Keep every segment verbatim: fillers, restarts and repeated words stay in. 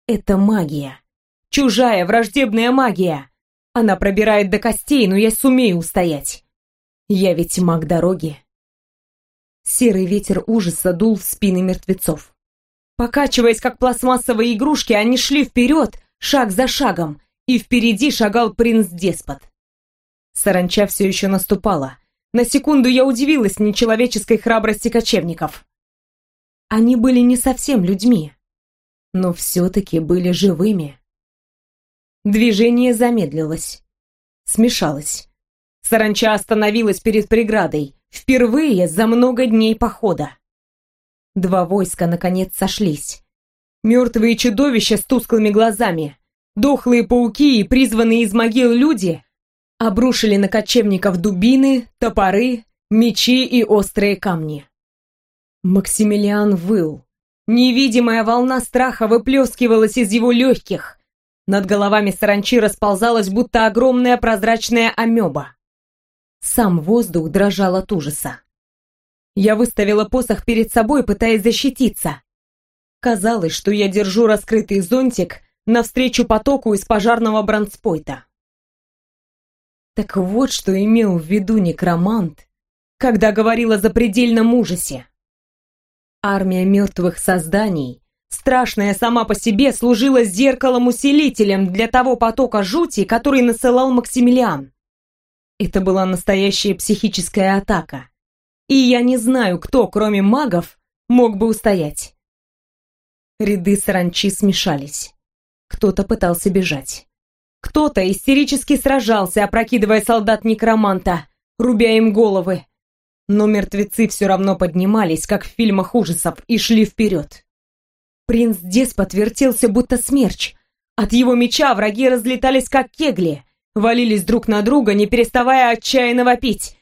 Это магия. Чужая, враждебная магия. Она пробирает до костей, но я сумею устоять. Я ведь маг дороги. Серый ветер ужаса дул в спины мертвецов. Покачиваясь, как пластмассовые игрушки, они шли вперед, шаг за шагом, и впереди шагал принц-деспот. Саранча все еще наступала. На секунду я удивилась нечеловеческой храбрости кочевников. Они были не совсем людьми, но все-таки были живыми. Движение замедлилось, смешалось. Саранча остановилась перед преградой, впервые за много дней похода. Два войска наконец сошлись. Мертвые чудовища с тусклыми глазами, дохлые пауки и призванные из могил люди обрушили на кочевников дубины, топоры, мечи и острые камни. Максимилиан выл. Невидимая волна страха выплескивалась из его легких. Над головами саранчи расползалась, будто огромная прозрачная амеба. Сам воздух дрожал от ужаса. Я выставила посох перед собой, пытаясь защититься. Казалось, что я держу раскрытый зонтик навстречу потоку из пожарного бронспойта. Так вот, что имел в виду некромант, когда говорил о запредельном ужасе. Армия мертвых созданий, страшная сама по себе, служила зеркалом-усилителем для того потока жути, который насылал Максимилиан. Это была настоящая психическая атака. И я не знаю, кто, кроме магов, мог бы устоять. Ряды саранчи смешались. Кто-то пытался бежать. Кто-то истерически сражался, опрокидывая солдат некроманта, рубя им головы. Но мертвецы все равно поднимались, как в фильмах ужасов, и шли вперед. Принц-деспот вертелся, будто смерч. От его меча враги разлетались, как кегли, валились друг на друга, не переставая отчаянно вопить.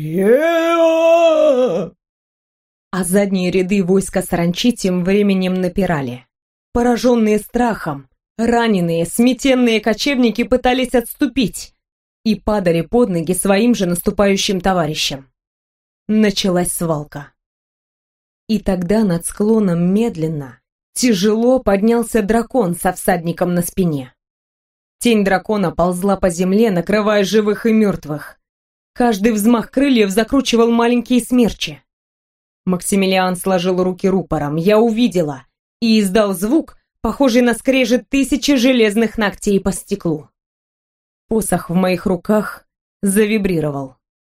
«Е-а-а!» А задние ряды войска саранчи тем временем напирали. Пораженные страхом, раненые, сметенные кочевники пытались отступить и падали под ноги своим же наступающим товарищам. Началась свалка. И тогда над склоном медленно, тяжело поднялся дракон со всадником на спине. Тень дракона ползла по земле, накрывая живых и мертвых. Каждый взмах крыльев закручивал маленькие смерчи. Максимилиан сложил руки рупором. Я увидела и издал звук, похожий на скрежет тысячи железных ногтей по стеклу. Посох в моих руках завибрировал.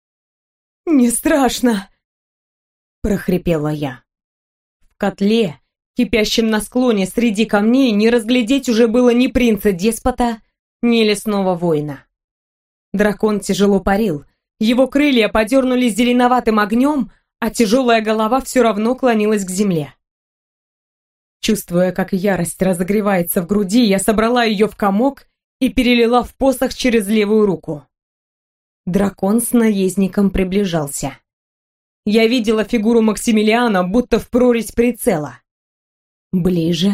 «Не страшно!» — прохрипела я. В котле, кипящем на склоне среди камней, не разглядеть уже было ни принца-деспота, ни лесного воина. Дракон тяжело парил, его крылья подернулись зеленоватым огнем, а тяжелая голова все равно клонилась к земле. Чувствуя, как ярость разогревается в груди, я собрала ее в комок и перелила в посох через левую руку. Дракон с наездником приближался. Я видела фигуру Максимилиана, будто в прорезь прицела. Ближе.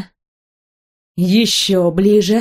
Еще ближе.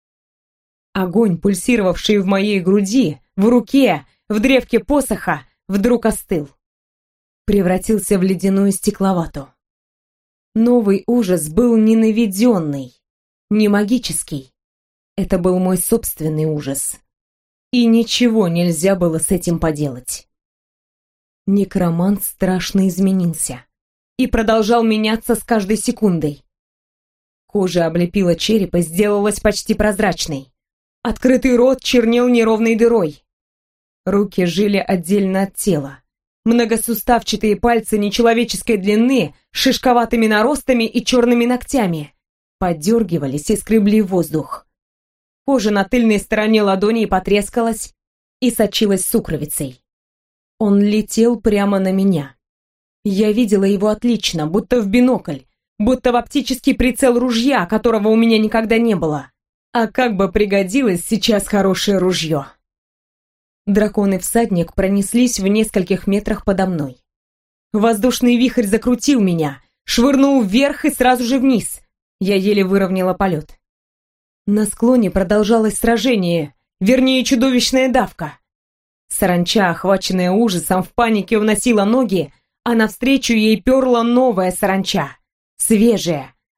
Огонь, пульсировавший в моей груди, в руке, в древке посоха, вдруг остыл. Превратился в ледяную стекловату. Новый ужас был не наведенный, не магический. Это был мой собственный ужас. И ничего нельзя было с этим поделать. Некромант страшно изменился и продолжал меняться с каждой секундой. Кожа облепила череп и сделалась почти прозрачной. Открытый рот чернел неровной дырой. Руки жили отдельно от тела. Многосуставчатые пальцы нечеловеческой длины, с шишковатыми наростами и черными ногтями, подергивались и скребли воздух. Кожа на тыльной стороне ладони потрескалась и сочилась сукровицей. Он летел прямо на меня. Я видела его отлично, будто в бинокль, будто в оптический прицел ружья, которого у меня никогда не было. А как бы пригодилось сейчас хорошее ружье. Дракон и всадник пронеслись в нескольких метрах подо мной. Воздушный вихрь закрутил меня, швырнул вверх и сразу же вниз. Я еле выровняла полет. На склоне продолжалось сражение, вернее, чудовищная давка. Саранча, охваченная ужасом, в панике уносила ноги, а навстречу ей перла новая саранча, свежая,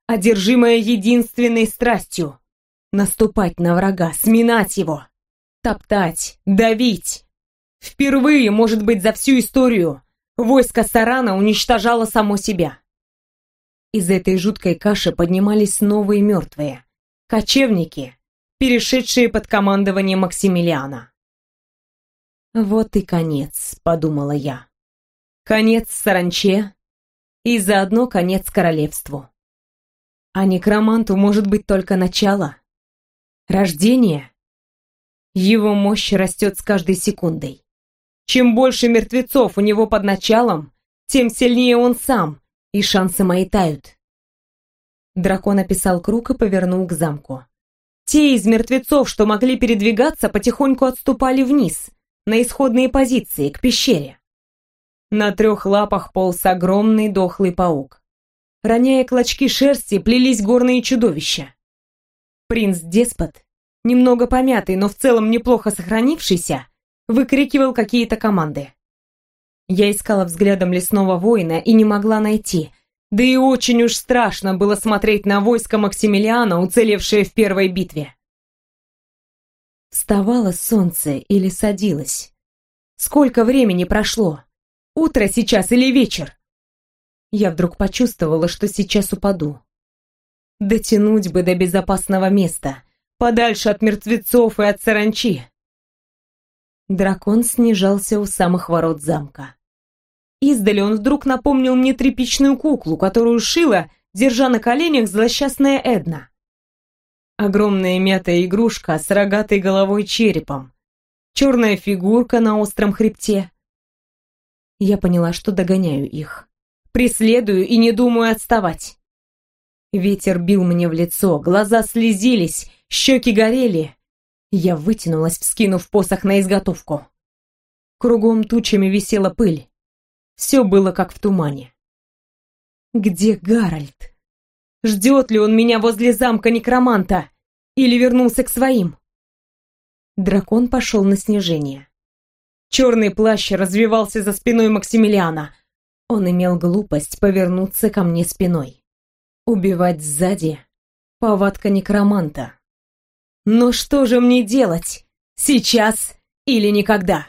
одержимая единственной страстью — наступать на врага, сминать его, топтать, давить. Впервые, может быть, за всю историю войско Сарана уничтожало само себя. Из этой жуткой каши поднимались новые мертвые, кочевники, перешедшие под командование Максимилиана. «Вот и конец», — подумала я. «Конец саранче и заодно конец королевству. А некроманту может быть только начало. Рождение. Его мощь растет с каждой секундой. Чем больше мертвецов у него под началом, тем сильнее он сам, и шансы мои тают». Дракон описал круг и повернул к замку. Те из мертвецов, что могли передвигаться, потихоньку отступали вниз, на исходные позиции, к пещере. На трех лапах полз огромный дохлый паук. Роняя клочки шерсти, плелись горные чудовища. Принц-деспот, немного помятый, но в целом неплохо сохранившийся, выкрикивал какие-то команды. Я искала взглядом лесного воина и не могла найти, да и очень уж страшно было смотреть на войско Максимилиана, уцелевшее в первой битве. Вставало солнце или садилось? Сколько времени прошло? Утро сейчас или вечер? Я вдруг почувствовала, что сейчас упаду. Дотянуть бы до безопасного места, подальше от мертвецов и от саранчи. Дракон снижался у самых ворот замка. Издали он вдруг напомнил мне тряпичную куклу, которую шила, держа на коленях, злосчастная Эдна. Огромная мятая игрушка с рогатой головой черепом, черная фигурка на остром хребте. Я поняла, что догоняю их. Преследую и не думаю отставать. Ветер бил мне в лицо, глаза слезились, щеки горели. Я вытянулась, вскинув посох на изготовку. Кругом тучами висела пыль. Все было как в тумане. Где Гарольд? Ждет ли он меня возле замка некроманта? Или вернулся к своим? Дракон пошел на снижение. Черный плащ развивался за спиной Максимилиана. Он имел глупость повернуться ко мне спиной. Убивать сзади — повадка некроманта. Но что же мне делать? Сейчас или никогда?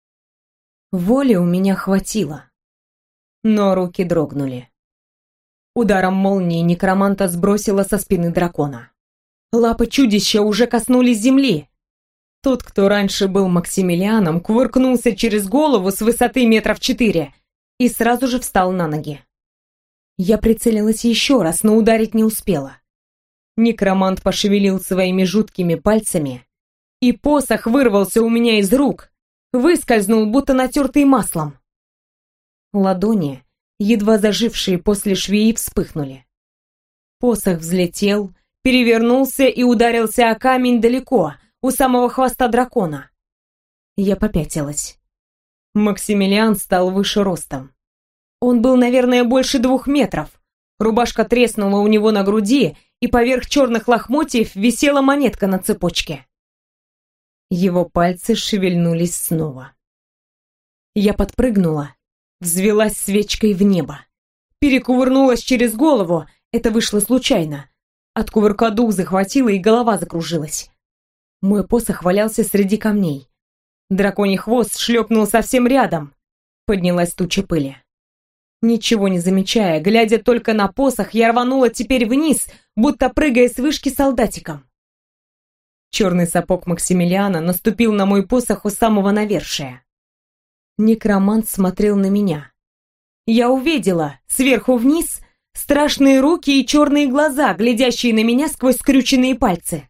Воли у меня хватило. Но руки дрогнули. Ударом молнии некроманта сбросило со спины дракона. Лапы чудища уже коснулись земли. Тот, кто раньше был Максимилианом, кувыркнулся через голову с высоты метров четыре и сразу же встал на ноги. Я прицелилась еще раз, но ударить не успела. Некромант пошевелил своими жуткими пальцами, и посох вырвался у меня из рук, выскользнул, будто натертый маслом. Ладони, едва зажившие после швеи, вспыхнули. Посох взлетел, перевернулся и ударился о камень далеко, у самого хвоста дракона. Я попятилась. Максимилиан стал выше ростом. Он был, наверное, больше двух метров. Рубашка треснула у него на груди, и поверх черных лохмотьев висела монетка на цепочке. Его пальцы шевельнулись снова. Я подпрыгнула, взвелась свечкой в небо. Перекувырнулась через голову, это вышло случайно. От кувырка дух захватило, и голова закружилась. Мой посох валялся среди камней. Драконий хвост шлепнул совсем рядом. Поднялась туча пыли. Ничего не замечая, глядя только на посох, я рванула теперь вниз, будто прыгая с вышки солдатиком. Черный сапог Максимилиана наступил на мой посох у самого навершия. Некромант смотрел на меня. Я увидела, сверху вниз, страшные руки и черные глаза, глядящие на меня сквозь скрюченные пальцы.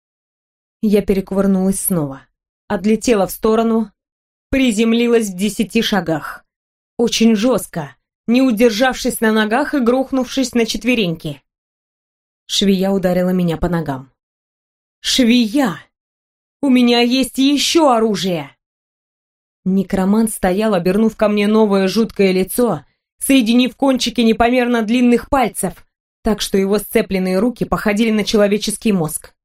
Я перекувырнулась снова, отлетела в сторону, приземлилась в десяти шагах. Очень жестко, не удержавшись на ногах и грохнувшись на четвереньки. Швея ударила меня по ногам. «Швея! У меня есть еще оружие!» Некромант стоял, обернув ко мне новое жуткое лицо, соединив кончики непомерно длинных пальцев, так что его сцепленные руки походили на человеческий мозг.